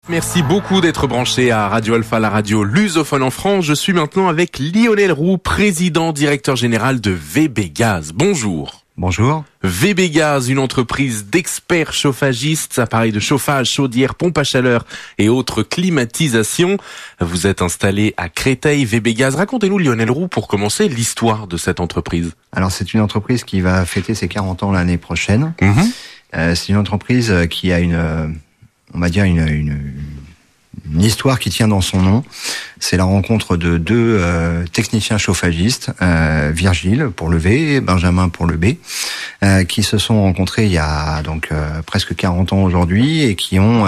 Merci beaucoup d'être branché à Radio Alpha, la radio lusophone en France. Je suis maintenant avec Lionel Roux, président directeur général de VB Gaz. Bonjour. Bonjour. VB Gaz, une entreprise d'experts chauffagistes, appareils de chauffage, chaudières, pompes à chaleur et autres climatisations. Vous êtes installé à Créteil, VB Gaz. Racontez-nous, Lionel Roux, pour commencer, l'histoire de cette entreprise. Alors, c'est une entreprise qui va fêter ses 40 ans l'année prochaine. C'est une entreprise qui a une histoire qui tient dans son nom. C'est la rencontre de deux techniciens chauffagistes, Virgile pour le V et Benjamin pour le B, qui se sont rencontrés il y a donc presque 40 ans aujourd'hui et qui ont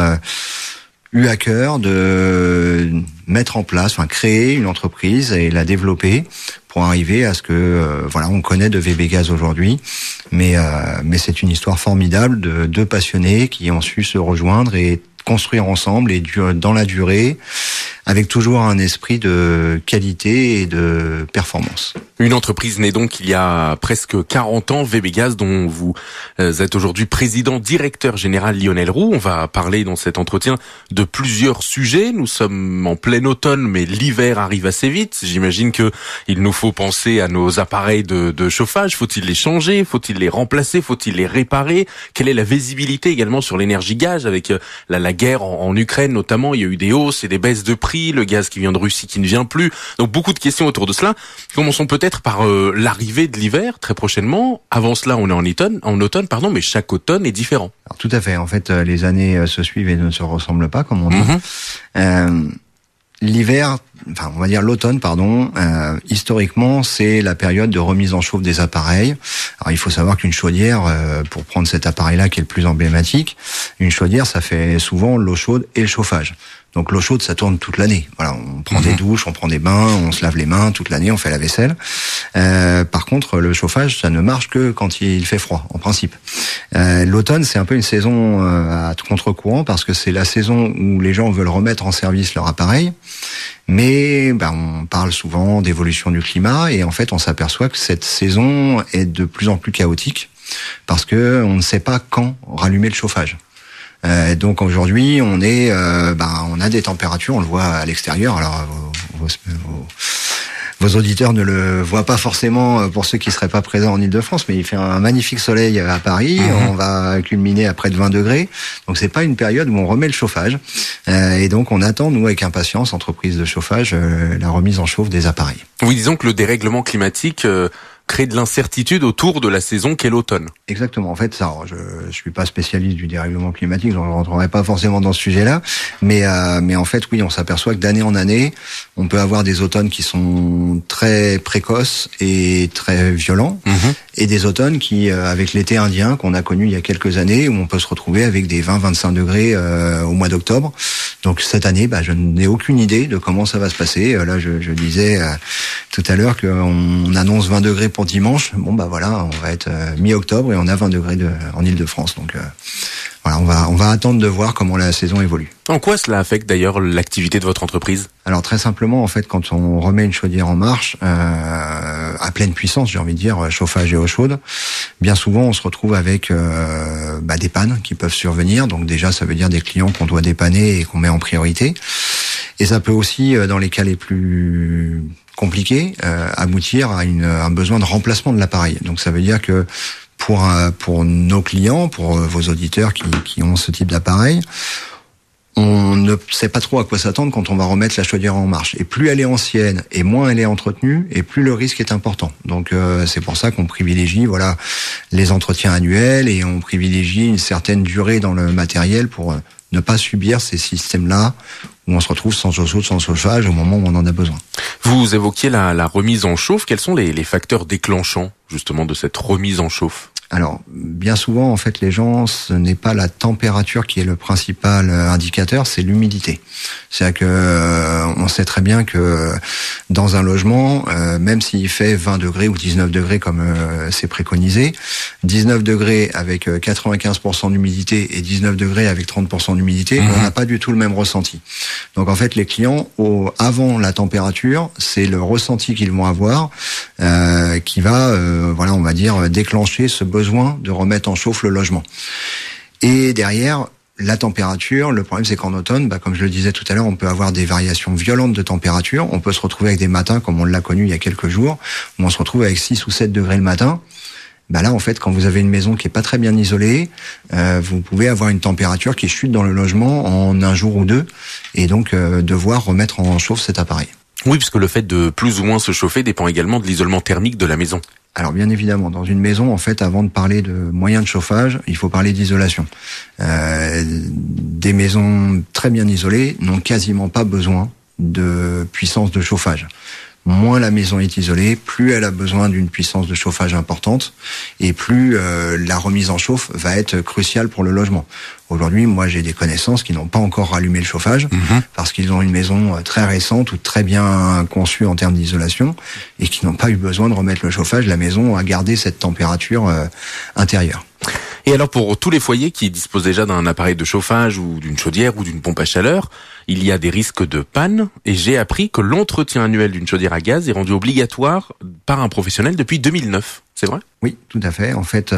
eu à cœur de mettre en place, créer une entreprise et la développer pour arriver à ce que on connaît de VB Gaz aujourd'hui. Mais c'est une histoire formidable de deux passionnés qui ont su se rejoindre et construire ensemble et dans la durée, avec toujours un esprit de qualité et de performance. Une entreprise née donc il y a presque 40 ans, VB Gaz, dont vous êtes aujourd'hui président directeur général, Lionel Roux. On va parler dans cet entretien de plusieurs sujets. Nous sommes en plein automne, mais l'hiver arrive assez vite. J'imagine que il nous faut penser à nos appareils de chauffage. Faut-il les changer? Faut-il les remplacer? Faut-il les réparer? Quelle est la visibilité également sur l'énergie gaz avec la guerre en Ukraine notamment? Il y a eu des hausses et des baisses de prix, le gaz qui vient de Russie qui ne vient plus. Donc beaucoup de questions autour de cela. Commençons peut-être par l'arrivée de l'hiver très prochainement. Avant cela, on est en automne, mais chaque automne est différent. Alors, tout à fait. En fait, les années se suivent et ne se ressemblent pas, comme on dit. L'hiver, on va dire l'automne, historiquement, c'est la période de remise en chauffe des appareils. Alors, il faut savoir qu'une chaudière, pour prendre cet appareil-là qui est le plus emblématique, une chaudière, ça fait souvent l'eau chaude et le chauffage. Donc l'eau chaude, ça tourne toute l'année. Voilà, on prend des douches, on prend des bains, on se lave les mains toute l'année, on fait la vaisselle. Par contre, le chauffage, ça ne marche que quand il fait froid, en principe. L'automne, c'est un peu une saison à contre-courant parce que c'est la saison où les gens veulent remettre en service leur appareil. Mais on parle souvent d'évolution du climat et en fait, on s'aperçoit que cette saison est de plus en plus chaotique parce que on ne sait pas quand rallumer le chauffage. Donc aujourd'hui, on a des températures, on le voit à l'extérieur. Alors vos auditeurs ne le voient pas forcément pour ceux qui seraient pas présents en Île-de-France, mais il fait un magnifique soleil à Paris. On va culminer à près de 20 degrés. Donc c'est pas une période où on remet le chauffage. Et donc on attend, nous, avec impatience, entreprise de chauffage, la remise en chauffe des appareils. Oui, disons que le dérèglement climatique crée de l'incertitude autour de la saison qu'est l'automne. Exactement. En fait, ça, je suis pas spécialiste du dérèglement climatique, je ne rentrerai pas forcément dans ce sujet-là, mais en fait, oui, on s'aperçoit que d'année en année, on peut avoir des automnes qui sont très précoces et très violents, et des automnes qui, avec l'été indien qu'on a connu il y a quelques années, où on peut se retrouver avec des 20-25 degrés au mois d'octobre. Donc cette année, je n'ai aucune idée de comment ça va se passer. Là, je disais tout à l'heure qu'on annonce 20 degrés pour dimanche. On va être mi-octobre et on a 20 degrés en Île-de-France. Donc on va attendre de voir comment la saison évolue. En quoi cela affecte d'ailleurs l'activité de votre entreprise? Alors très simplement, en fait, quand on remet une chaudière en marche à pleine puissance, j'ai envie de dire chauffage et eau chaude, bien souvent on se retrouve avec des pannes qui peuvent survenir. Donc déjà, ça veut dire des clients qu'on doit dépanner et qu'on met en priorité. Et ça peut aussi, dans les cas les plus compliqués, aboutir à un besoin de remplacement de l'appareil. Donc ça veut dire que pour nos clients, pour vos auditeurs qui ont ce type d'appareil, on ne sait pas trop à quoi s'attendre quand on va remettre la chaudière en marche. Et plus elle est ancienne et moins elle est entretenue, et plus le risque est important. Donc c'est pour ça qu'on privilégie les entretiens annuels et on privilégie une certaine durée dans le matériel pour ne pas subir ces systèmes-là où on se retrouve sans eau chaude, sans chauffage au moment où on en a besoin. Vous évoquiez la remise en chauffe. Quels sont les facteurs déclenchants justement de cette remise en chauffe? Alors, bien souvent, en fait, les gens, ce n'est pas la température qui est le principal indicateur, c'est l'humidité. C'est-à-dire que on sait très bien que dans un logement, même s'il fait 20 degrés ou 19 degrés comme c'est préconisé, 19 degrés avec 95% d'humidité et 19 degrés avec 30% d'humidité, on n'a pas du tout le même ressenti. Donc en fait, les clients, avant la température, c'est le ressenti qu'ils vont avoir qui va, on va dire, déclencher ce besoin de remettre en chauffe le logement. Et derrière, la température, le problème c'est qu'en automne, comme je le disais tout à l'heure, on peut avoir des variations violentes de température. On peut se retrouver avec des matins, comme on l'a connu il y a quelques jours, où on se retrouve avec 6 ou 7 degrés le matin. Là, en fait, quand vous avez une maison qui est pas très bien isolée, vous pouvez avoir une température qui chute dans le logement en un jour ou deux, et donc devoir remettre en chauffe cet appareil. Oui, puisque le fait de plus ou moins se chauffer dépend également de l'isolement thermique de la maison. Alors bien évidemment, dans une maison, en fait, avant de parler de moyens de chauffage, il faut parler d'isolation. Des maisons très bien isolées n'ont quasiment pas besoin de puissance de chauffage. Moins la maison est isolée, plus elle a besoin d'une puissance de chauffage importante, et plus la remise en chauffe va être cruciale pour le logement. Aujourd'hui, moi, j'ai des connaissances qui n'ont pas encore rallumé le chauffage, parce qu'ils ont une maison très récente ou très bien conçue en termes d'isolation, et qui n'ont pas eu besoin de remettre le chauffage. La maison a gardé cette température intérieure. Et alors pour tous les foyers qui disposent déjà d'un appareil de chauffage ou d'une chaudière ou d'une pompe à chaleur, il y a des risques de panne, et j'ai appris que l'entretien annuel d'une chaudière à gaz est rendu obligatoire par un professionnel depuis 2009. C'est vrai ? Oui, tout à fait. En fait,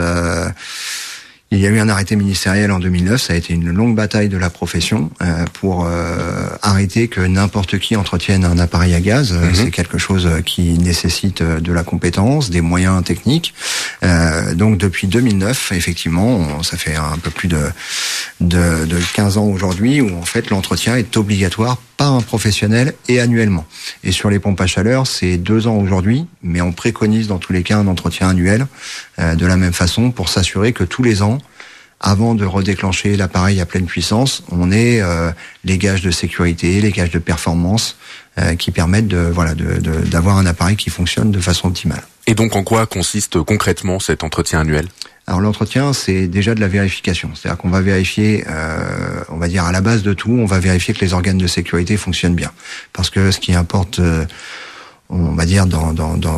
il y a eu un arrêté ministériel en 2009, ça a été une longue bataille de la profession pour arrêter que n'importe qui entretienne un appareil à gaz. C'est quelque chose qui nécessite de la compétence, des moyens techniques. Donc depuis 2009, effectivement, ça fait un peu plus de 15 ans aujourd'hui, où en fait l'entretien est obligatoire par un professionnel et annuellement. Et sur les pompes à chaleur, c'est 2 ans aujourd'hui, mais on préconise dans tous les cas un entretien annuel de la même façon pour s'assurer que tous les ans, avant de redéclencher l'appareil à pleine puissance, on ait les gages de sécurité, les gages de performance qui permettent d'avoir un appareil qui fonctionne de façon optimale. Et donc en quoi consiste concrètement cet entretien annuel ? Alors l'entretien, c'est déjà de la vérification. C'est-à-dire qu'on va vérifier, on va dire à la base de tout, on va vérifier que les organes de sécurité fonctionnent bien. Parce que ce qui importe, on va dire dans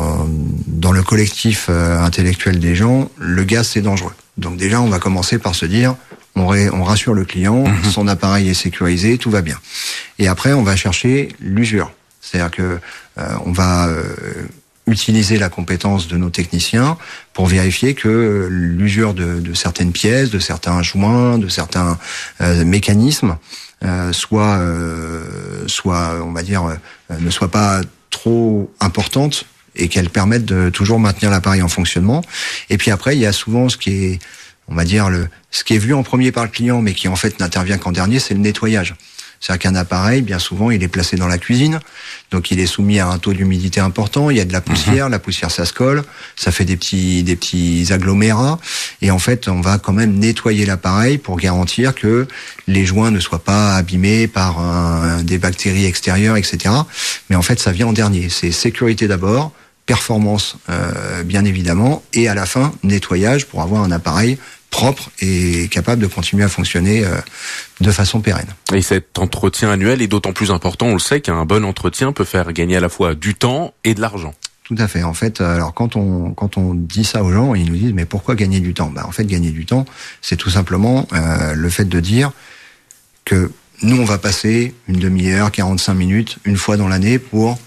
le collectif intellectuel des gens, le gaz c'est dangereux. Donc déjà, on va commencer par se dire, on rassure le client, son appareil est sécurisé, tout va bien. Et après, on va chercher l'usure. C'est-à-dire que on va utiliser la compétence de nos techniciens pour vérifier que l'usure de certaines pièces, de certains joints, de certains mécanismes soit on va dire ne soit pas trop importante et qu'elle permette de toujours maintenir l'appareil en fonctionnement. Et puis après, il y a souvent ce qui est, on va dire ce qui est vu en premier par le client, mais qui en fait n'intervient qu'en dernier, c'est le nettoyage. C'est-à-dire qu'un appareil, bien souvent, il est placé dans la cuisine, donc il est soumis à un taux d'humidité important, il y a de la poussière, la poussière ça se colle, ça fait des petits agglomérats, et en fait, on va quand même nettoyer l'appareil pour garantir que les joints ne soient pas abîmés par des bactéries extérieures, etc. Mais en fait, ça vient en dernier. C'est sécurité d'abord, performance bien évidemment, et à la fin, nettoyage pour avoir un appareil propre et capable de continuer à fonctionner de façon pérenne. Et cet entretien annuel est d'autant plus important, on le sait, qu'un bon entretien peut faire gagner à la fois du temps et de l'argent. Tout à fait. En fait, alors quand on dit ça aux gens, ils nous disent mais pourquoi gagner du temps ? En fait, gagner du temps, c'est tout simplement le fait de dire que nous on va passer une demi-heure, 45 minutes, une fois dans l'année pour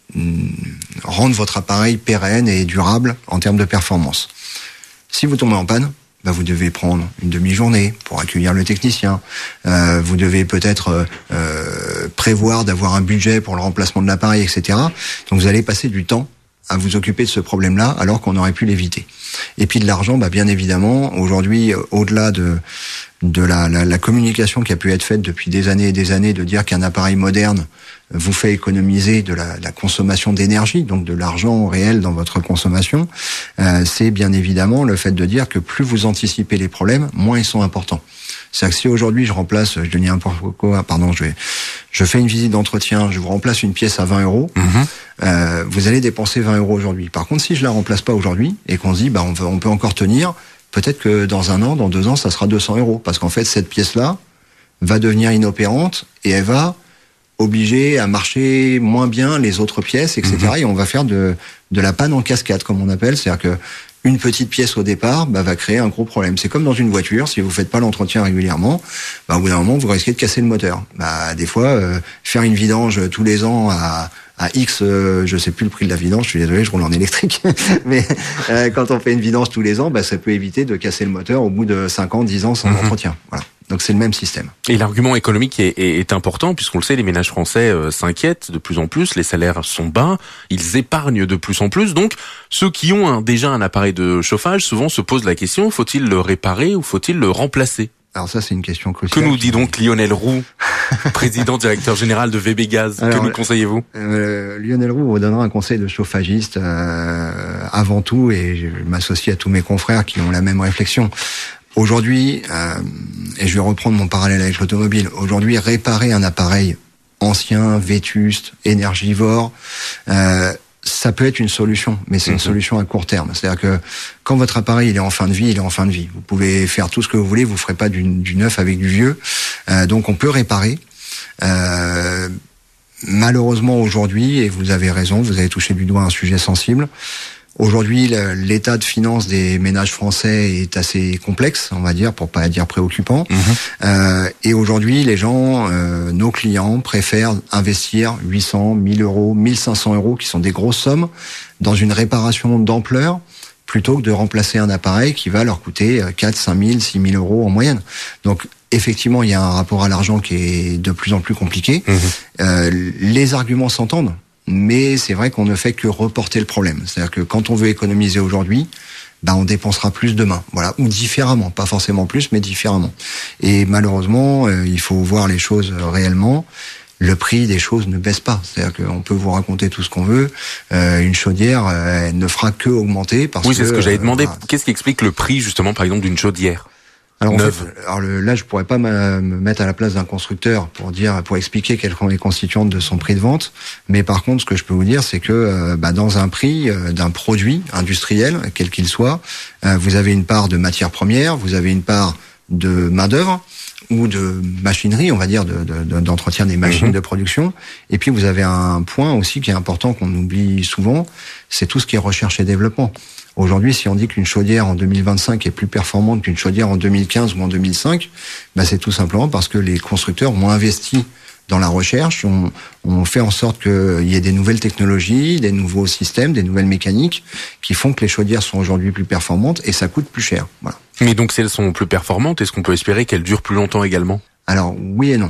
rendre votre appareil pérenne et durable en termes de performance. Si vous tombez en panne, vous devez prendre une demi-journée pour accueillir le technicien. Vous devez peut-être prévoir d'avoir un budget pour le remplacement de l'appareil, etc. Donc vous allez passer du temps à vous occuper de ce problème-là, alors qu'on aurait pu l'éviter. Et puis de l'argent, bien évidemment, aujourd'hui, au-delà de la communication qui a pu être faite depuis des années et des années, de dire qu'un appareil moderne vous fait économiser de la consommation d'énergie, donc de l'argent réel dans votre consommation, c'est bien évidemment le fait de dire que plus vous anticipez les problèmes, moins ils sont importants. C'est-à-dire que si aujourd'hui je remplace, je dis n'importe quoi, je fais une visite d'entretien, je vous remplace une pièce à 20 €, vous allez dépenser 20 € aujourd'hui. Par contre, si je la remplace pas aujourd'hui et qu'on se dit, on peut encore tenir, peut-être que dans 1 an, dans 2 ans, ça sera 200 €. Parce qu'en fait, cette pièce-là va devenir inopérante et elle va obliger à marcher moins bien les autres pièces, etc. Et on va faire de la panne en cascade, comme on appelle. C'est-à-dire que une petite pièce au départ va créer un gros problème. C'est comme dans une voiture, si vous faites pas l'entretien régulièrement, au bout d'un moment, vous risquez de casser le moteur. Des fois, faire une vidange tous les ans à X, je sais plus le prix de la vidange, je suis désolé, je roule en électrique, mais quand on fait une vidange tous les ans, ça peut éviter de casser le moteur au bout de 5 ans, 10 ans sans entretien. Voilà. Donc c'est le même système. Et l'argument économique est important, puisqu'on le sait, les ménages français s'inquiètent de plus en plus, les salaires sont bas, ils épargnent de plus en plus. Donc ceux qui ont déjà un appareil de chauffage souvent se posent la question, faut-il le réparer ou faut-il le remplacer? Alors ça, c'est une question cruciale. Que nous dit donc Lionel Roux, président directeur général de VB Gaz? Que nous conseillez-vous? Lionel Roux vous donnera un conseil de chauffagiste avant tout, et je m'associe à tous mes confrères qui ont la même réflexion. Aujourd'hui, et je vais reprendre mon parallèle avec l'automobile, aujourd'hui, réparer un appareil ancien, vétuste, énergivore, ça peut être une solution, mais c'est une solution à court terme. C'est-à-dire que quand votre appareil il est en fin de vie, il est en fin de vie. Vous pouvez faire tout ce que vous voulez, vous ferez pas du neuf avec du vieux. Donc on peut réparer. Malheureusement aujourd'hui, et vous avez raison, vous avez touché du doigt un sujet sensible. Aujourd'hui, l'état de finances des ménages français est assez complexe, on va dire, pour pas dire préoccupant. Et aujourd'hui, les gens, nos clients, préfèrent investir 800, 1000 euros, 1500 euros, qui sont des grosses sommes, dans une réparation d'ampleur, plutôt que de remplacer un appareil qui va leur coûter 4, 5000, 6000 euros en moyenne. Donc, effectivement, il y a un rapport à l'argent qui est de plus en plus compliqué. Les arguments s'entendent. Mais c'est vrai qu'on ne fait que reporter le problème. C'est-à-dire que quand on veut économiser aujourd'hui, on dépensera plus demain. Voilà, ou différemment, pas forcément plus, mais différemment. Et malheureusement, il faut voir les choses réellement. Le prix des choses ne baisse pas. C'est-à-dire qu'on peut vous raconter tout ce qu'on veut. Une chaudière, elle ne fera que augmenter parce que. Oui, c'est ce que j'avais demandé. Qu'est-ce qui explique le prix, justement, par exemple, d'une chaudière? Alors, là, je pourrais pas me mettre à la place d'un constructeur pour expliquer quelles sont les constituantes de son prix de vente. Mais par contre, ce que je peux vous dire, c'est que dans un prix d'un produit industriel, quel qu'il soit, vous avez une part de matière première, vous avez une part de main d'œuvre ou de machinerie, on va dire, d'entretien des machines de production. Et puis vous avez un point aussi qui est important qu'on oublie souvent, c'est tout ce qui est recherche et développement. Aujourd'hui, si on dit qu'une chaudière en 2025 est plus performante qu'une chaudière en 2015 ou en 2005, c'est tout simplement parce que les constructeurs ont investi dans la recherche, on fait en sorte qu'il y ait des nouvelles technologies, des nouveaux systèmes, des nouvelles mécaniques qui font que les chaudières sont aujourd'hui plus performantes et ça coûte plus cher. Voilà. Mais donc si elles sont plus performantes, est-ce qu'on peut espérer qu'elles durent plus longtemps également? Alors oui et non.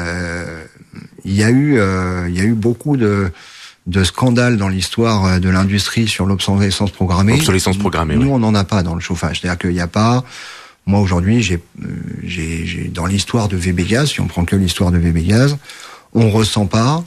Il y a eu beaucoup de scandales dans l'histoire de l'industrie sur l'obsolescence programmée. Obsolescence programmée. Nous, on n'en a pas dans le chauffage. C'est-à-dire qu'il n'y a pas. Moi aujourd'hui, j'ai dans l'histoire de VB Gaz, si on prend que l'histoire de VB Gaz, on ressent pas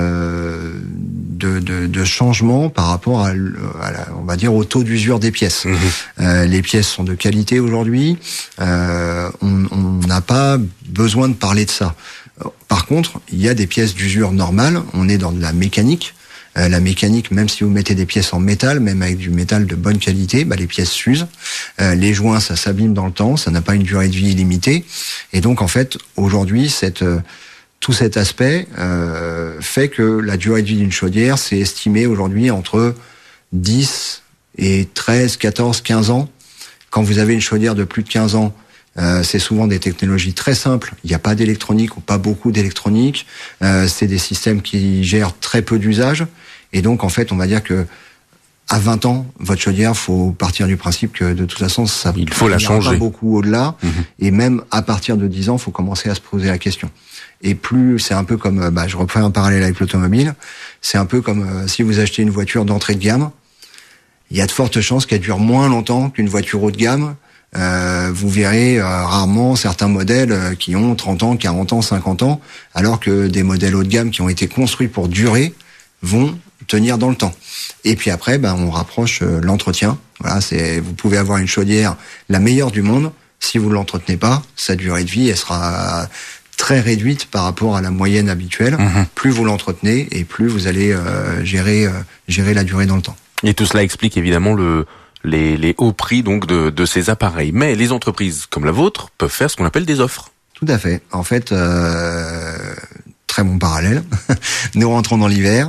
de changement par rapport on va dire au taux d'usure des pièces. Les pièces sont de qualité aujourd'hui. On n'a pas besoin de parler de ça. Par contre, il y a des pièces d'usure normales. On est dans de la mécanique. La mécanique, même si vous mettez des pièces en métal, même avec du métal de bonne qualité, les pièces s'usent. Les joints, ça s'abîme dans le temps, ça n'a pas une durée de vie illimitée. Et donc, en fait, aujourd'hui, tout cet aspect fait que la durée de vie d'une chaudière, c'est estimé aujourd'hui entre 10 et 13, 14, 15 ans. Quand vous avez une chaudière de plus de 15 ans, c'est souvent des technologies très simples. Il n'y a pas d'électronique ou pas beaucoup d'électronique. C'est des systèmes qui gèrent très peu d'usage. Et donc, en fait, on va dire que à 20 ans, votre chaudière, faut partir du principe que de toute façon, il faut la changer. Pas beaucoup au-delà. Et même à partir de 10 ans, faut commencer à se poser la question. Et plus, c'est un peu comme, je reprends un parallèle avec l'automobile. C'est un peu comme si vous achetez une voiture d'entrée de gamme. Il y a de fortes chances qu'elle dure moins longtemps qu'une voiture haut de gamme. Vous verrez rarement certains modèles qui ont 30 ans, 40 ans, 50 ans, alors que des modèles haut de gamme qui ont été construits pour durer vont tenir dans le temps. Et puis après, on rapproche l'entretien. Voilà, vous pouvez avoir une chaudière la meilleure du monde. Si vous l'entretenez pas, sa durée de vie, elle sera très réduite par rapport à la moyenne habituelle. Plus vous l'entretenez et plus vous allez gérer la durée dans le temps. Et tout cela explique évidemment les hauts prix donc de ces appareils. Mais les entreprises comme la vôtre peuvent faire ce qu'on appelle des offres. Tout à fait. En fait, très bon parallèle. Nous rentrons dans l'hiver.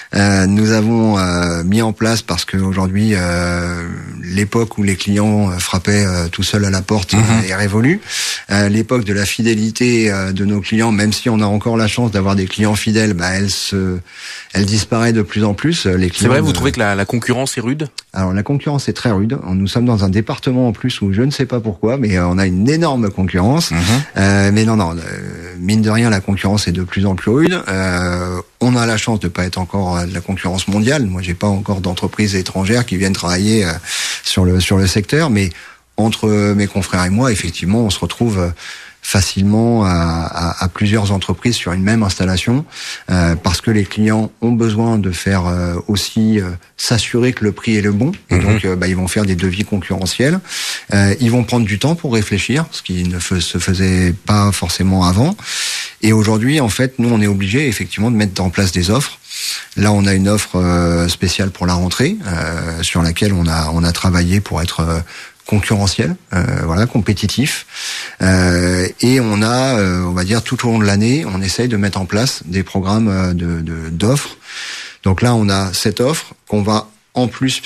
Nous avons mis en place, parce qu'aujourd'hui, l'époque où les clients frappaient tout seuls à la porte est révolue. L'époque de la fidélité de nos clients, même si on a encore la chance d'avoir des clients fidèles, elle disparaît de plus en plus. Les clients, c'est vrai, vous trouvez que la concurrence est rude ? Alors la concurrence est très rude. Nous sommes dans un département en plus où je ne sais pas pourquoi, mais on a une énorme concurrence. Mais non, mine de rien, la concurrence est de plus en plus rude. On a la chance de pas être encore de la concurrence mondiale. Moi, j'ai pas encore d'entreprises étrangères qui viennent travailler sur le secteur, mais entre mes confrères et moi, effectivement, on se retrouve facilement à plusieurs entreprises sur une même installation, parce que les clients ont besoin de faire aussi s'assurer que le prix est le bon. Et donc, ils vont faire des devis concurrentiels. Ils vont prendre du temps pour réfléchir, ce qui ne se faisait pas forcément avant. Et aujourd'hui, en fait, nous, on est obligé effectivement de mettre en place des offres. Là, on a une offre spéciale pour la rentrée, sur laquelle on a travaillé pour être concurrentiel, compétitif, et on a, on va dire, tout au long de l'année, on essaye de mettre en place des programmes d'offres. Donc là, on a cette offre qu'on va en plus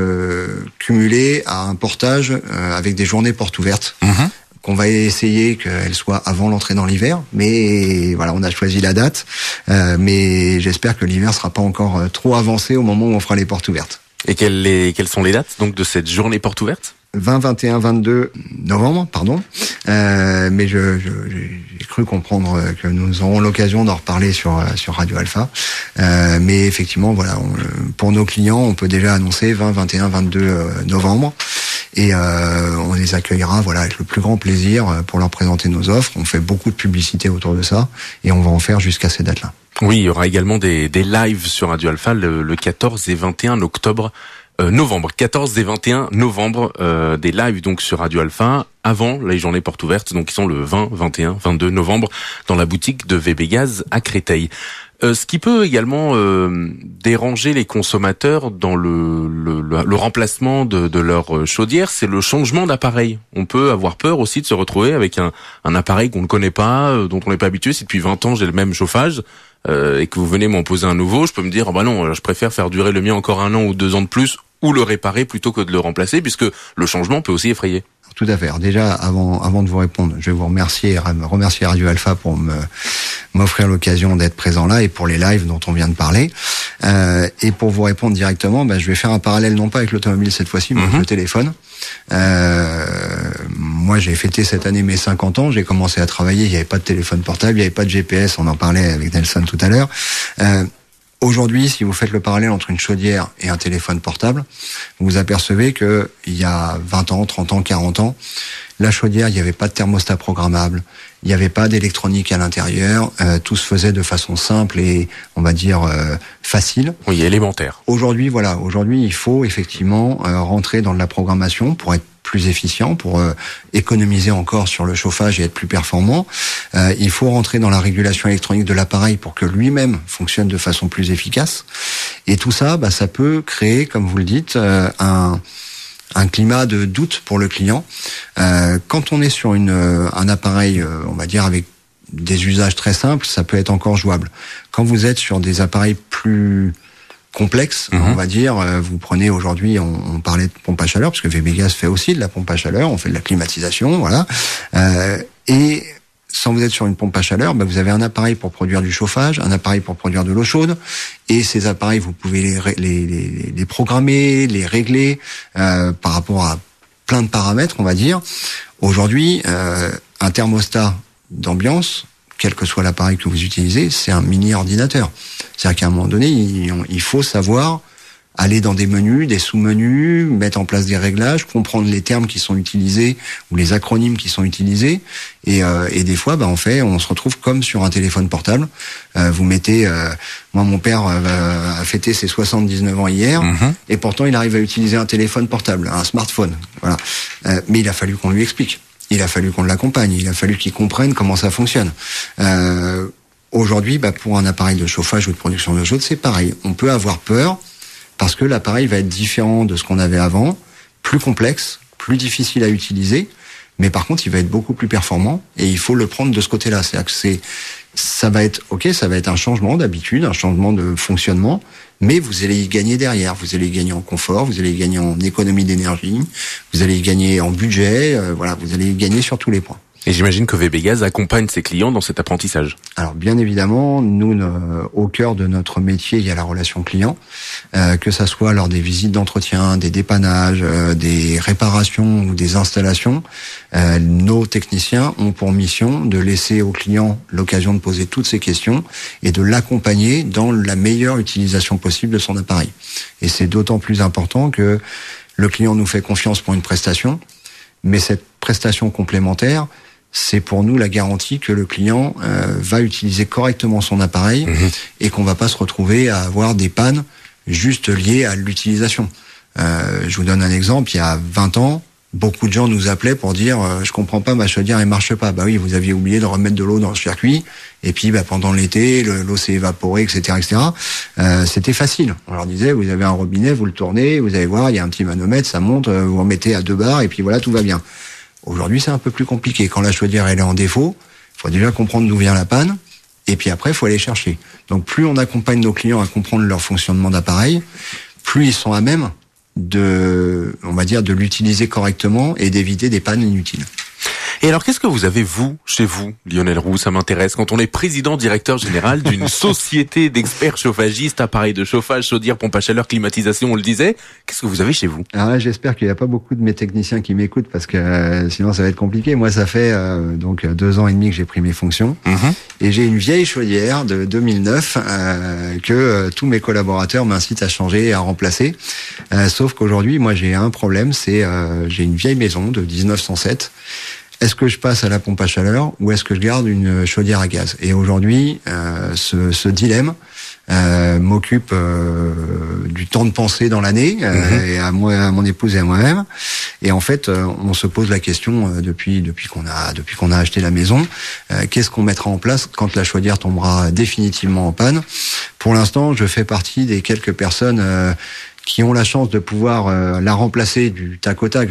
cumuler à un portage avec des journées portes ouvertes. Qu'on va essayer qu'elle soit avant l'entrée dans l'hiver, mais voilà, on a choisi la date, mais j'espère que l'hiver sera pas encore trop avancé au moment où on fera les portes ouvertes. Et quelles sont les dates donc de cette journée porte ouverte ? 20, 21, 22 novembre, pardon. Mais j'ai cru comprendre que nous aurons l'occasion d'en reparler sur Radio Alpha. Mais effectivement, voilà, pour nos clients, on peut déjà annoncer 20, 21, 22 novembre. Et on les accueillera, voilà, avec le plus grand plaisir pour leur présenter nos offres. On fait beaucoup de publicité autour de ça, et on va en faire jusqu'à ces dates-là. Oui, il y aura également des lives sur Radio Alpha le 14 et 21 novembre, 14 et 21 novembre, des lives donc sur Radio Alpha avant les journées portes ouvertes, donc qui sont le 20, 21, 22 novembre dans la boutique de VB Gaz à Créteil. Ce qui peut également déranger les consommateurs dans le remplacement de leur chaudière, c'est le changement d'appareil. On peut avoir peur aussi de se retrouver avec un appareil qu'on ne connaît pas, dont on n'est pas habitué. Si depuis 20 ans j'ai le même chauffage et que vous venez m'en poser un nouveau, je peux me dire non, je préfère faire durer le mien encore 1 an ou 2 ans de plus, ou le réparer plutôt que de le remplacer, puisque le changement peut aussi effrayer. Tout à fait. Alors déjà, avant de vous répondre, je vais vous remercier Radio Alpha pour m'offrir l'occasion d'être présent là, et pour les lives dont on vient de parler. Et pour vous répondre directement, je vais faire un parallèle non pas avec l'automobile cette fois-ci, mais avec le téléphone. Moi, j'ai fêté cette année mes 50 ans, j'ai commencé à travailler, il n'y avait pas de téléphone portable, il n'y avait pas de GPS, on en parlait avec Nelson tout à l'heure. Aujourd'hui, si vous faites le parallèle entre une chaudière et un téléphone portable, vous vous apercevez que il y a 20 ans, 30 ans, 40 ans, la chaudière, il n'y avait pas de thermostat programmable, il n'y avait pas d'électronique à l'intérieur, tout se faisait de façon simple et, on va dire, facile. Oui, élémentaire. Aujourd'hui, il faut effectivement rentrer dans de la programmation pour être plus efficient, pour économiser encore sur le chauffage et être plus performant. Il faut rentrer dans la régulation électronique de l'appareil pour que lui-même fonctionne de façon plus efficace. Et tout ça, ça peut créer, comme vous le dites, un climat de doute pour le client. Quand on est sur un appareil, on va dire avec des usages très simples, ça peut être encore jouable. Quand vous êtes sur des appareils plus complexe, on va dire, vous prenez aujourd'hui, on parlait de pompe à chaleur, parce que VB Gaz fait aussi de la pompe à chaleur, on fait de la climatisation, voilà. Et sans vous être sur une pompe à chaleur, vous avez un appareil pour produire du chauffage, un appareil pour produire de l'eau chaude, et ces appareils, vous pouvez les programmer, les régler par rapport à plein de paramètres, on va dire. Aujourd'hui, un thermostat d'ambiance, quel que soit l'appareil que vous utilisez, c'est un mini ordinateur. C'est-à-dire qu'à un moment donné, il faut savoir aller dans des menus, des sous-menus, mettre en place des réglages, comprendre les termes qui sont utilisés ou les acronymes qui sont utilisés. Et des fois, on se retrouve comme sur un téléphone portable. Vous mettez, moi, mon père a fêté ses 79 ans hier, et pourtant il arrive à utiliser un téléphone portable, un smartphone. Voilà. Mais il a fallu qu'on lui explique. Il a fallu qu'on l'accompagne, il a fallu qu'il comprenne comment ça fonctionne. Aujourd'hui, pour un appareil de chauffage ou de production d'eau chaude, c'est pareil. On peut avoir peur parce que l'appareil va être différent de ce qu'on avait avant, plus complexe, plus difficile à utiliser, mais par contre, il va être beaucoup plus performant et il faut le prendre de ce côté-là. C'est-à-dire que Ça va être un changement d'habitude, un changement de fonctionnement, mais vous allez y gagner derrière. Vous allez y gagner en confort, vous allez y gagner en économie d'énergie, vous allez y gagner en budget, vous allez y gagner sur tous les points. Et j'imagine que VBGaz accompagne ses clients dans cet apprentissage. Alors bien évidemment, nous, au cœur de notre métier, il y a la relation client, que ça soit lors des visites d'entretien, des dépannages, des réparations ou des installations. Nos techniciens ont pour mission de laisser au client l'occasion de poser toutes ses questions et de l'accompagner dans la meilleure utilisation possible de son appareil. Et c'est d'autant plus important que le client nous fait confiance pour une prestation, mais cette prestation complémentaire, c'est pour nous la garantie que le client va utiliser correctement son appareil et qu'on va pas se retrouver à avoir des pannes juste liées à l'utilisation. Je vous donne un exemple, il y a 20 ans, beaucoup de gens nous appelaient pour dire je comprends pas, ma chaudière elle marche pas. Bah oui, vous aviez oublié de remettre de l'eau dans le circuit et puis pendant l'été l'eau s'est évaporée, etc., etc. C'était facile. On leur disait vous avez un robinet, vous le tournez, vous allez voir, il y a un petit manomètre, ça monte, vous remettez à 2 bars et puis voilà, tout va bien. Aujourd'hui, c'est un peu plus compliqué. Quand la chaudière elle est en défaut, il faut déjà comprendre d'où vient la panne, et puis après, il faut aller chercher. Donc, plus on accompagne nos clients à comprendre leur fonctionnement d'appareil, plus ils sont à même de l'utiliser correctement et d'éviter des pannes inutiles. Et alors, qu'est-ce que vous avez, vous, chez vous, Lionel Roux? Ça m'intéresse. Quand on est président directeur général d'une société d'experts chauffagistes, appareils de chauffage, chaudière, pompe à chaleur, climatisation, on le disait, qu'est-ce que vous avez chez vous? Alors là, j'espère qu'il n'y a pas beaucoup de mes techniciens qui m'écoutent parce que sinon ça va être compliqué. Moi, ça fait 2 ans et demi que j'ai pris mes fonctions et j'ai une vieille chaudière de 2009 que tous mes collaborateurs m'incitent à changer et à remplacer. Sauf qu'aujourd'hui, moi, j'ai un problème, c'est j'ai une vieille maison de 1907. Est-ce que je passe à la pompe à chaleur ou est-ce que je garde une chaudière à gaz? Et aujourd'hui, ce dilemme m'occupe du temps de pensée dans l'année, et à mon épouse et à moi-même. Et en fait, on se pose la question depuis qu'on a acheté la maison, qu'est-ce qu'on mettra en place quand la chaudière tombera définitivement en panne? Pour l'instant, je fais partie des quelques personnes qui ont la chance de pouvoir la remplacer du tac au tac.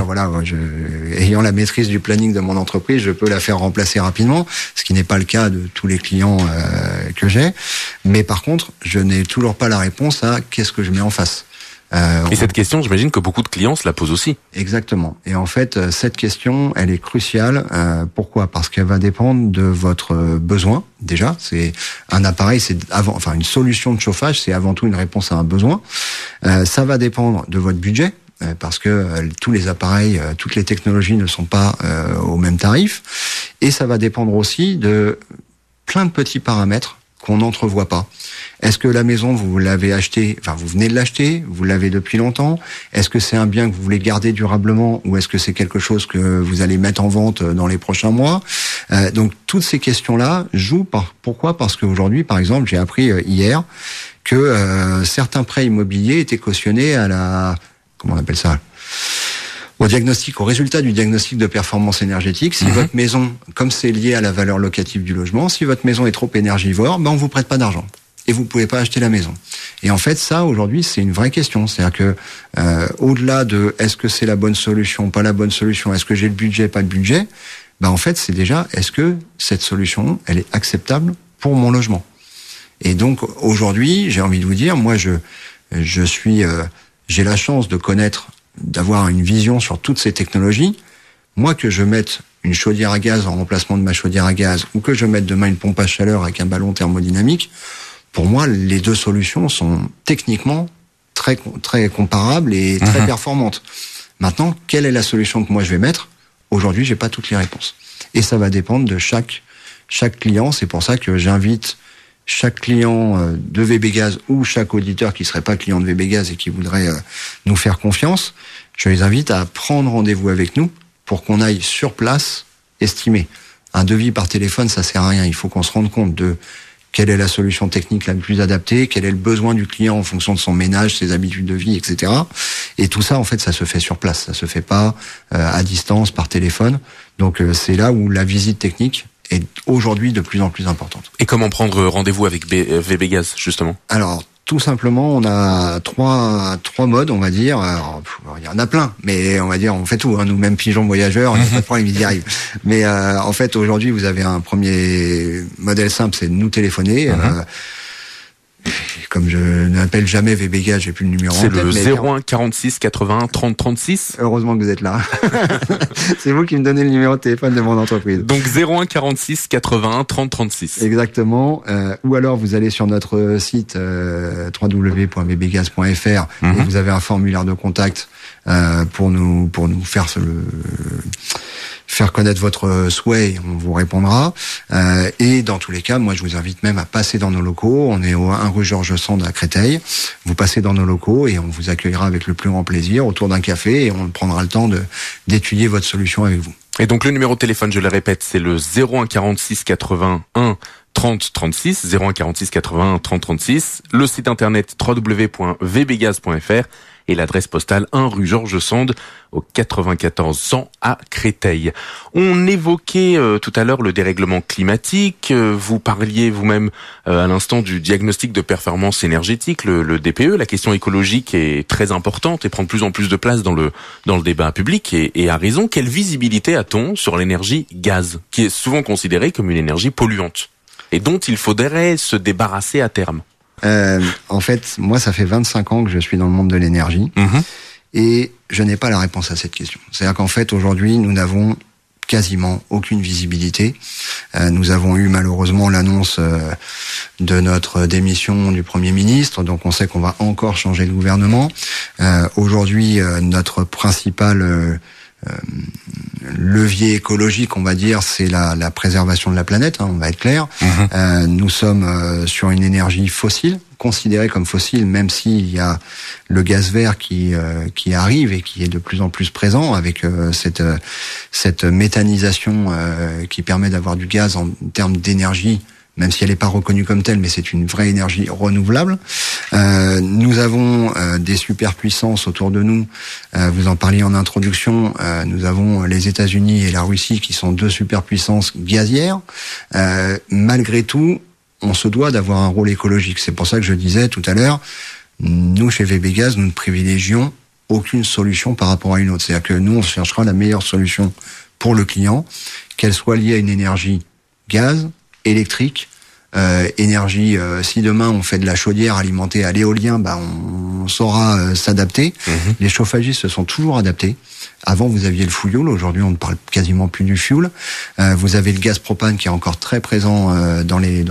Ayant la maîtrise du planning de mon entreprise, je peux la faire remplacer rapidement, ce qui n'est pas le cas de tous les clients que j'ai. Mais par contre, je n'ai toujours pas la réponse à qu'est-ce que je mets en face. Et cette question, j'imagine que beaucoup de clients se la posent aussi. Exactement. Et en fait, cette question, elle est cruciale. Pourquoi? Parce qu'elle va dépendre de votre besoin. Déjà, c'est un appareil, une solution de chauffage, c'est avant tout une réponse à un besoin. Ça va dépendre de votre budget. Parce que tous les appareils, toutes les technologies ne sont pas au même tarif. Et ça va dépendre aussi de plein de petits paramètres qu'on n'entrevoit pas. Est-ce que la maison, vous l'avez achetée, vous venez de l'acheter, vous l'avez depuis longtemps? Est-ce que c'est un bien que vous voulez garder durablement ou est-ce que c'est quelque chose que vous allez mettre en vente dans les prochains mois? Donc, toutes ces questions-là jouent. Pourquoi? Parce qu'aujourd'hui, par exemple, j'ai appris hier que certains prêts immobiliers étaient cautionnés à au diagnostic, au résultat du diagnostic de performance énergétique. Si votre maison, comme c'est lié à la valeur locative du logement, si votre maison est trop énergivore, on vous prête pas d'argent. Et vous pouvez pas acheter la maison. Et en fait, ça, aujourd'hui, c'est une vraie question. C'est-à-dire que, au-delà de est-ce que c'est la bonne solution, pas la bonne solution, est-ce que j'ai le budget, pas le budget, en fait, c'est déjà, est-ce que cette solution, elle est acceptable pour mon logement? Et donc, aujourd'hui, j'ai envie de vous dire, moi, j'ai la chance de connaître, d'avoir une vision sur toutes ces technologies. Moi, que je mette une chaudière à gaz en remplacement de ma chaudière à gaz ou que je mette demain une pompe à chaleur avec un ballon thermodynamique, pour moi, les deux solutions sont techniquement très, très comparables et très performantes. Maintenant, quelle est la solution que moi je vais mettre? Aujourd'hui, j'ai pas toutes les réponses. Et ça va dépendre de chaque client. C'est pour ça que j'invite chaque client de VBGaz ou chaque auditeur qui serait pas client de VBGaz et qui voudrait nous faire confiance, je les invite à prendre rendez-vous avec nous pour qu'on aille sur place estimer. Un devis par téléphone, ça sert à rien. Il faut qu'on se rende compte de quelle est la solution technique la plus adaptée, quel est le besoin du client en fonction de son ménage, ses habitudes de vie, etc. Et tout ça, en fait, ça se fait sur place. Ça se fait pas à distance, par téléphone. Donc, c'est là où la visite technique est aujourd'hui de plus en plus importante. Et comment prendre rendez-vous avec VBGaz, justement? Alors, Tout simplement, on a trois modes, on va dire. Alors, il y en a plein, mais on va dire, on fait tout. Nous, même pigeons voyageurs, on n'a pas de problème, ils y arrivent. Mais en fait, aujourd'hui, vous avez un premier modèle simple, c'est de nous téléphoner. Comme je n'appelle jamais VBGaz, j'ai plus le numéro en tête. C'est le 01 46 81 30 36. Heureusement que vous êtes là. C'est vous qui me donnez le numéro de téléphone de mon entreprise. Donc 01 46 81 30 36. Exactement. Ou alors vous allez sur notre site www.vbgaz.fr et vous avez un formulaire de contact pour nous faire connaître votre souhait, on vous répondra. Et dans tous les cas, moi je vous invite même à passer dans nos locaux. On est au 1 rue Georges Sand à Créteil. Vous passez dans nos locaux et on vous accueillera avec le plus grand plaisir autour d'un café et on prendra le temps d'étudier votre solution avec vous. Et donc le numéro de téléphone, je le répète, c'est le 01 46 81 30 36, 01 46 81 30 36, le site internet www.vbgaz.fr et l'adresse postale 1 rue Georges Sand au 94 100 à Créteil. On évoquait tout à l'heure le dérèglement climatique, vous parliez vous-même à l'instant du diagnostic de performance énergétique, le DPE. La question écologique est très importante et prend de plus en plus de place dans le débat public et à raison. Quelle visibilité a-t-on sur l'énergie gaz, qui est souvent considérée comme une énergie polluante et dont il faudrait se débarrasser à terme? En fait, moi, ça fait 25 ans que je suis dans le monde de l'énergie et je n'ai pas la réponse à cette question. C'est-à-dire qu'en fait, aujourd'hui, nous n'avons quasiment aucune visibilité. Nous avons eu malheureusement l'annonce de notre démission du Premier ministre, donc on sait qu'on va encore changer de gouvernement. Aujourd'hui, notre principal levier écologique, on va dire, c'est la préservation de la planète, on va être clair. Nous sommes sur une énergie fossile, considérée comme fossile, même s'il y a le gaz vert qui arrive et qui est de plus en plus présent avec cette méthanisation qui permet d'avoir du gaz en termes d'énergie, même si elle n'est pas reconnue comme telle, mais c'est une vraie énergie renouvelable. Nous avons des superpuissances autour de nous. Vous en parliez en introduction. Nous avons les États-Unis et la Russie qui sont deux superpuissances gazières. Malgré tout, on se doit d'avoir un rôle écologique. C'est pour ça que je disais tout à l'heure, nous, chez VBGaz, nous ne privilégions aucune solution par rapport à une autre. C'est-à-dire que nous, on cherchera la meilleure solution pour le client, qu'elle soit liée à une énergie gaz, électrique, énergie. Si demain on fait de la chaudière alimentée à l'éolien, on saura s'adapter. Les chauffagistes se sont toujours adaptés. Avant, vous aviez le fouilloul. Aujourd'hui, on ne parle quasiment plus du fioul. Vous avez le gaz propane qui est encore très présent dans les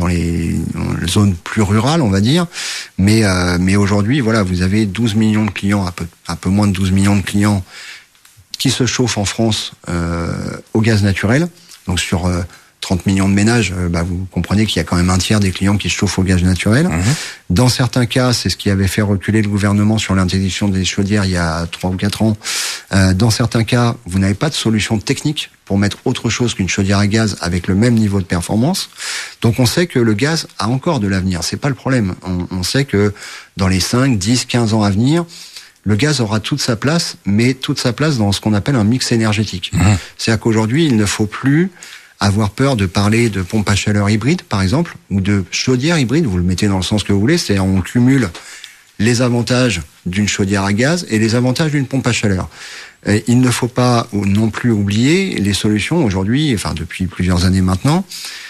zones plus rurales, on va dire. Mais aujourd'hui, voilà, vous avez 12 millions de clients, un peu moins de 12 millions de clients qui se chauffent en France au gaz naturel. Donc sur 30 millions de ménages, vous comprenez qu'il y a quand même un tiers des clients qui se chauffent au gaz naturel. Dans certains cas, c'est ce qui avait fait reculer le gouvernement sur l'interdiction des chaudières il y a 3 ou 4 ans. Dans certains cas, vous n'avez pas de solution technique pour mettre autre chose qu'une chaudière à gaz avec le même niveau de performance. Donc on sait que le gaz a encore de l'avenir, c'est pas le problème. On sait que dans les 5, 10, 15 ans à venir, le gaz aura toute sa place, mais toute sa place dans ce qu'on appelle un mix énergétique. C'est-à-dire qu'aujourd'hui, il ne faut plus avoir peur de parler de pompe à chaleur hybride, par exemple, ou de chaudière hybride, vous le mettez dans le sens que vous voulez, c'est-à-dire on cumule les avantages d'une chaudière à gaz et les avantages d'une pompe à chaleur. Et il ne faut pas non plus oublier les solutions aujourd'hui, depuis plusieurs années maintenant,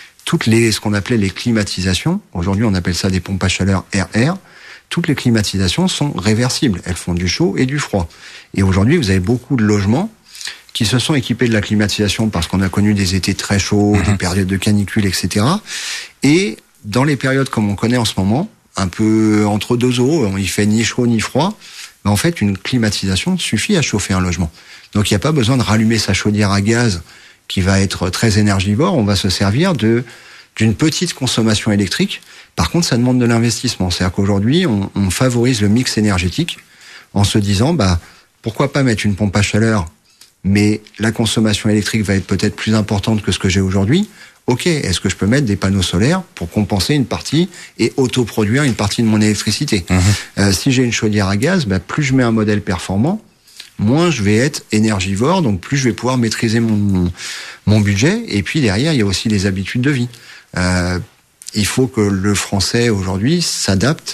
ce qu'on appelait les climatisations, aujourd'hui on appelle ça des pompes à chaleur RR, toutes les climatisations sont réversibles, elles font du chaud et du froid. Et aujourd'hui vous avez beaucoup de logements qui se sont équipés de la climatisation parce qu'on a connu des étés très chauds, des périodes de canicule, etc. Et dans les périodes comme on connaît en ce moment, un peu entre deux eaux, il fait ni chaud ni froid, en fait, une climatisation suffit à chauffer un logement. Donc, il n'y a pas besoin de rallumer sa chaudière à gaz qui va être très énergivore. On va se servir d'une petite consommation électrique. Par contre, ça demande de l'investissement. C'est-à-dire qu'aujourd'hui, on favorise le mix énergétique en se disant, pourquoi pas mettre une pompe à chaleur, mais la consommation électrique va être peut-être plus importante que ce que j'ai aujourd'hui. Ok, est-ce que je peux mettre des panneaux solaires pour compenser une partie et autoproduire une partie de mon électricité? Si j'ai une chaudière à gaz, plus je mets un modèle performant, moins je vais être énergivore, donc plus je vais pouvoir maîtriser mon budget. Et puis derrière, il y a aussi les habitudes de vie. Il faut que le Français aujourd'hui s'adapte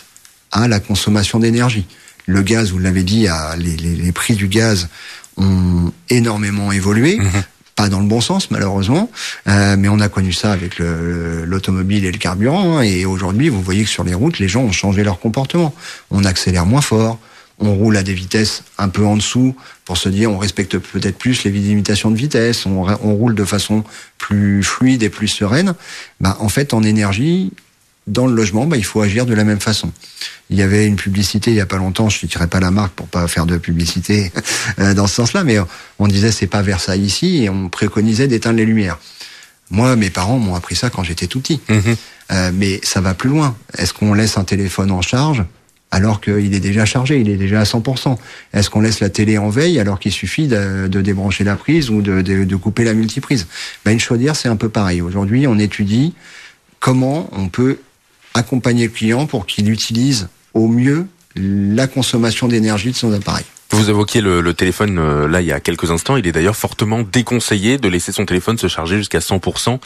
à la consommation d'énergie. Le gaz, vous l'avez dit, les prix du gaz ont énormément évolué. Pas dans le bon sens malheureusement, mais on a connu ça avec l'automobile et le carburant, hein, et aujourd'hui vous voyez que sur les routes les gens ont changé leur comportement. On accélère moins fort, on roule à des vitesses un peu en dessous pour se dire on respecte peut-être plus les limitations de vitesse, on roule de façon plus fluide et plus sereine. En fait en énergie, dans le logement, il faut agir de la même façon. Il y avait une publicité il y a pas longtemps, je ne citerai pas la marque pour pas faire de publicité dans ce sens-là, mais on disait c'est pas Versailles ici, et on préconisait d'éteindre les lumières. Moi, mes parents m'ont appris ça quand j'étais tout petit. Mais ça va plus loin. Est-ce qu'on laisse un téléphone en charge alors qu'il est déjà chargé, il est déjà à 100%? Est-ce qu'on laisse la télé en veille alors qu'il suffit de débrancher la prise ou de couper la multiprise? Une chaudière, c'est un peu pareil. Aujourd'hui, on étudie comment on peut accompagner le client pour qu'il utilise au mieux la consommation d'énergie de son appareil. Vous évoquiez le téléphone là il y a quelques instants. Il est d'ailleurs fortement déconseillé de laisser son téléphone se charger jusqu'à 100%.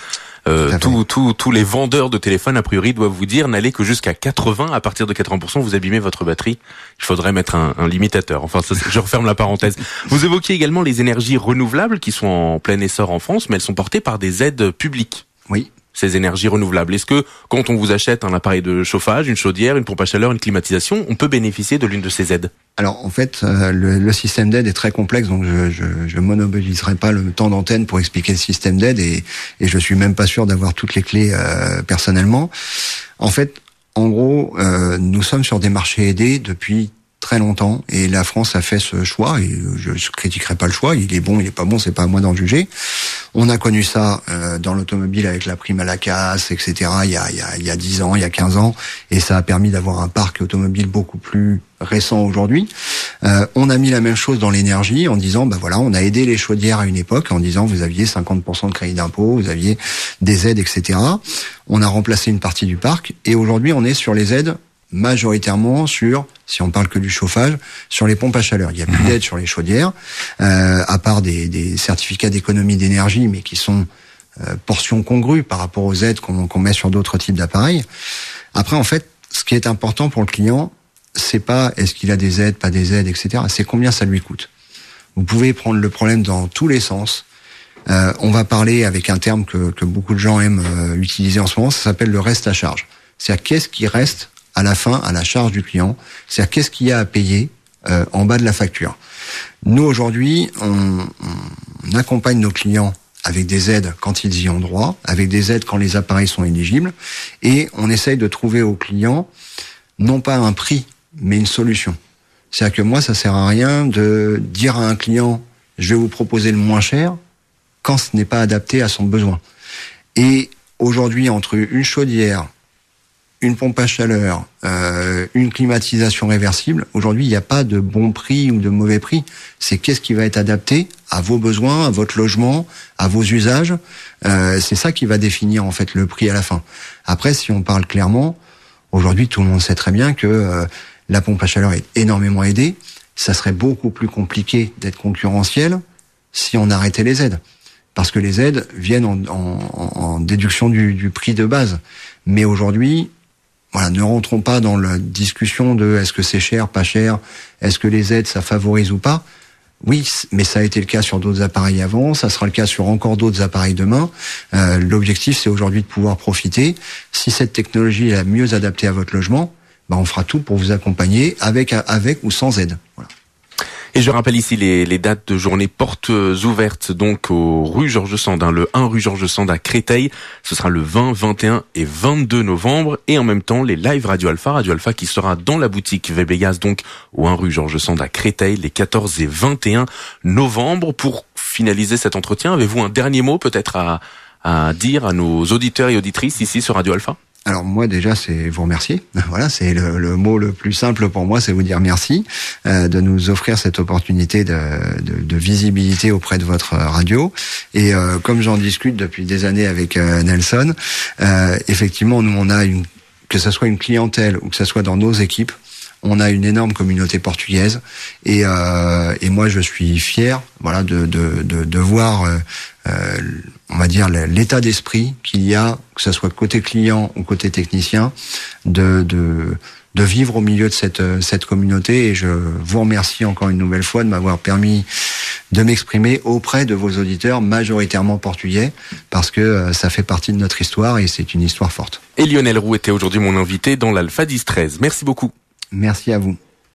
Tous les vendeurs de téléphones a priori doivent vous dire n'allez que jusqu'à 80. À partir de 80%, vous abîmez votre batterie. Il faudrait mettre un limitateur. Enfin, ça, je referme la parenthèse. Vous évoquiez également les énergies renouvelables qui sont en plein essor en France, mais elles sont portées par des aides publiques. Oui. Ces énergies renouvelables. Est-ce que quand on vous achète un appareil de chauffage, une chaudière, une pompe à chaleur, une climatisation, on peut bénéficier de l'une de ces aides? Alors en fait, le système d'aide est très complexe, donc je monopoliserai pas le temps d'antenne pour expliquer le système d'aide, et je suis même pas sûr d'avoir toutes les clés personnellement. En fait, en gros, nous sommes sur des marchés aidés depuis très longtemps, et la France a fait ce choix, et je critiquerai pas le choix, il est bon, il est pas bon, c'est pas à moi d'en juger. On a connu ça dans l'automobile avec la prime à la casse, etc. Il y a 10 ans, il y a 15 ans, et ça a permis d'avoir un parc automobile beaucoup plus récent aujourd'hui. On a mis la même chose dans l'énergie en disant, on a aidé les chaudières à une époque en disant vous aviez 50% de crédit d'impôt, vous aviez des aides, etc. On a remplacé une partie du parc, et aujourd'hui on est sur les aides majoritairement sur, si on parle que du chauffage, sur les pompes à chaleur. Il n'y a plus d'aide sur les chaudières, à part des certificats d'économie d'énergie, mais qui sont portions congrues par rapport aux aides qu'on met sur d'autres types d'appareils. Après, en fait, ce qui est important pour le client, c'est pas est-ce qu'il a des aides, pas des aides, etc. C'est combien ça lui coûte. Vous pouvez prendre le problème dans tous les sens. On va parler avec un terme que beaucoup de gens aiment utiliser en ce moment, ça s'appelle le reste à charge. C'est-à-dire qu'est-ce qui reste à la fin, à la charge du client, c'est-à-dire qu'est-ce qu'il y a à payer en bas de la facture. Nous, aujourd'hui, on accompagne nos clients avec des aides quand ils y ont droit, avec des aides quand les appareils sont éligibles, et on essaye de trouver aux clients non pas un prix, mais une solution. C'est-à-dire que moi, ça sert à rien de dire à un client « je vais vous proposer le moins cher » quand ce n'est pas adapté à son besoin. Et aujourd'hui, entre une chaudière, une pompe à chaleur, une climatisation réversible, aujourd'hui, il n'y a pas de bon prix ou de mauvais prix. C'est qu'est-ce qui va être adapté à vos besoins, à votre logement, à vos usages. C'est ça qui va définir en fait le prix à la fin. Après, si on parle clairement, aujourd'hui, tout le monde sait très bien que la pompe à chaleur est énormément aidée. Ça serait beaucoup plus compliqué d'être concurrentiel si on arrêtait les aides. Parce que les aides viennent en déduction du prix de base. Mais aujourd'hui, ne rentrons pas dans la discussion de est-ce que c'est cher, pas cher, est-ce que les aides ça favorise ou pas. Oui, mais ça a été le cas sur d'autres appareils avant, ça sera le cas sur encore d'autres appareils demain. L'objectif, c'est aujourd'hui de pouvoir profiter. Si cette technologie est la mieux adaptée à votre logement, on fera tout pour vous accompagner avec ou sans aide. Voilà. Et je rappelle ici les dates de journée portes ouvertes, donc aux rue Georges Sand, le 1 rue Georges Sand à Créteil. Ce sera le 20, 21 et 22 novembre. Et en même temps, les live Radio Alpha qui sera dans la boutique VBGaz, donc au 1 rue Georges Sand à Créteil, les 14 et 21 novembre. Pour finaliser cet entretien, avez-vous un dernier mot peut-être à dire à nos auditeurs et auditrices ici sur Radio Alpha? Alors moi déjà c'est vous remercier. Voilà, c'est le mot le plus simple pour moi, c'est vous dire merci de nous offrir cette opportunité de visibilité auprès de votre radio. Et comme j'en discute depuis des années avec Nelson, effectivement nous on a que ça soit une clientèle ou que ça soit dans nos équipes, on a une énorme communauté portugaise et moi je suis fier de voir on va dire l'état d'esprit qu'il y a, que ce soit côté client ou côté technicien, de vivre au milieu de cette communauté. Et je vous remercie encore une nouvelle fois de m'avoir permis de m'exprimer auprès de vos auditeurs majoritairement portugais, parce que ça fait partie de notre histoire et c'est une histoire forte. Et Lionel Roux était aujourd'hui mon invité dans l'Alpha 10-13. Merci beaucoup. Merci à vous.